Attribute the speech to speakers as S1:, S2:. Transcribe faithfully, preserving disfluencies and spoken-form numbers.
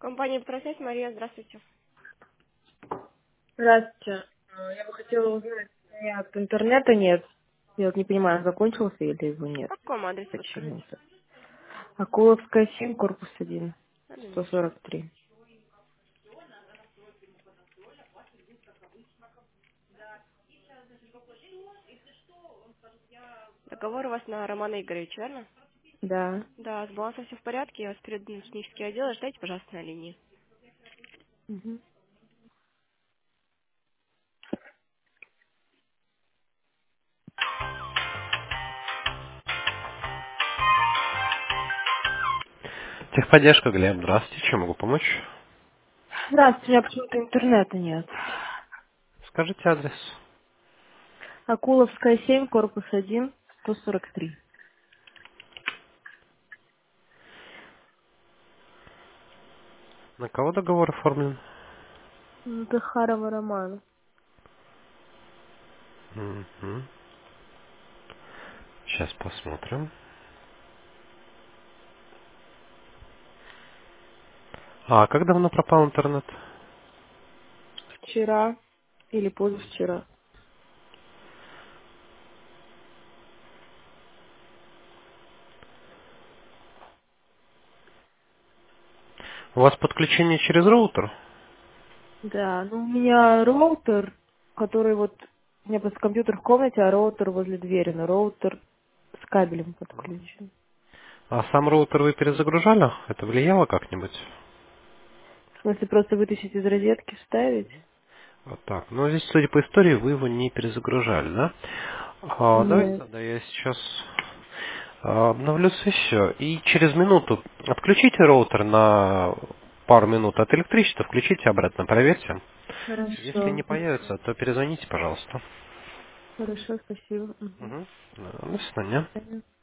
S1: Компания «Профессия», Мария, здравствуйте.
S2: Здравствуйте. Э, Я бы хотела узнать, у меня от интернета нет. Я вот не понимаю, закончился или его нет.
S1: По какому адресу вы скажите?
S2: Почему-то. Акуловская семь, корпус один,
S1: Одну
S2: сто
S1: минуточку.
S2: сорок три.
S1: Договор у вас на Романа Игоревича, верно?
S2: Да.
S1: Да, с балансом все в порядке, я вас переду на технический отдел, ждайте, пожалуйста, на линии.
S2: Мгм.
S3: Техподдержка, Глеб, здравствуйте, чем могу помочь?
S2: Здравствуйте, у меня почему-то интернета нет.
S3: Скажите адрес.
S2: Акуловская семь, корпус один, сто сорок три.
S3: На кого договор оформлен?
S2: М, Захарова Романа.
S3: Мгм. Сейчас посмотрим. А как давно пропал интернет?
S2: Вчера или позавчера.
S3: У вас подключение через роутер?
S2: Да, ну у меня роутер, который вот... У меня просто компьютер в комнате, а роутер возле двери. Но роутер с кабелем подключен.
S3: А сам роутер вы перезагружали? Это влияло как-нибудь?
S2: В смысле, просто вытащить из розетки, вставить?
S3: Вот так. Ну, здесь, судя по истории, вы его не перезагружали, да? А, давайте
S2: Нет.
S3: тогда я сейчас а, обновлю сессию. И через минуту отключите роутер на пару минут от электричества, включите обратно, проверьте. Если
S2: Хорошо,
S3: не
S2: спасибо.
S3: появится, то перезвоните, пожалуйста.
S2: Хорошо, спасибо. Мгм.
S3: Угу. До свидания.
S2: Понятно.